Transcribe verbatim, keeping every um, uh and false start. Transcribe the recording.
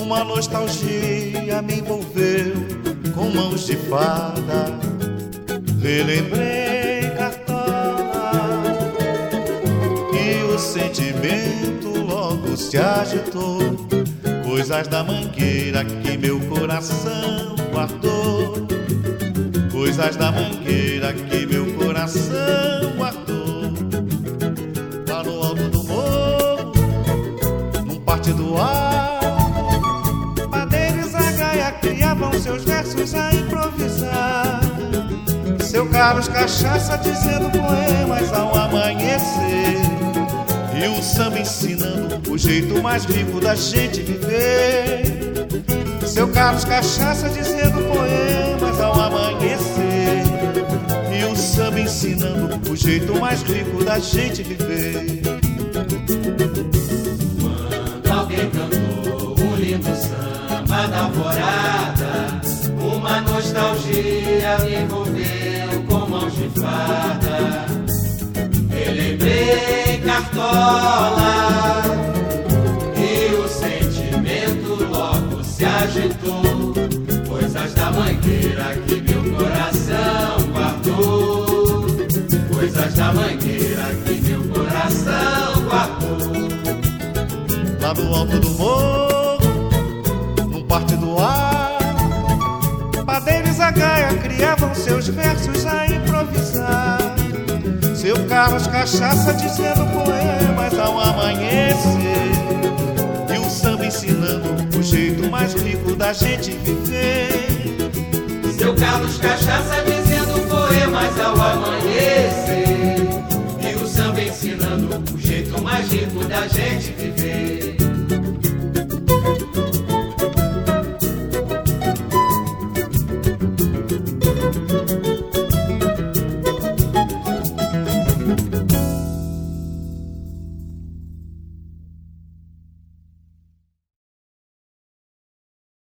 Uma nostalgia me envolveu com mãos de fada. Relembrei Cartola e o sentimento logo se agitou. Coisas da mangueira que meu coração guardou. Coisas da mangueira que meu coração guardou. Lá no alto do morro, num partido alto, Madeira e Zagaia criavam seus versos a improvisar. Seu Carlos Cachaça dizendo poemas ao amanhecer, e o samba ensinando o jeito mais rico da gente viver. Seu Carlos Cachaça dizendo poemas ao amanhecer, e o samba ensinando o jeito mais rico da gente viver. Quando alguém cantou um lindo samba da alvorada, uma nostalgia me envolveu com mãos de fada. Relembrei Cartola e o sentimento logo se agitou. Coisas da mangueira que meu coração guardou. Coisas da mangueira que meu coração guardou. Lá no alto do morro, num partido alto, Madeira e Zagaia criavam seus versos a improvisar. Seu Carlos Cachaça dizendo poemas ao amanhecer, e o samba ensinando o jeito mais rico da gente viver. Seu Carlos Cachaça dizendo poemas ao amanhecer, e o samba ensinando o jeito mais rico da gente viver.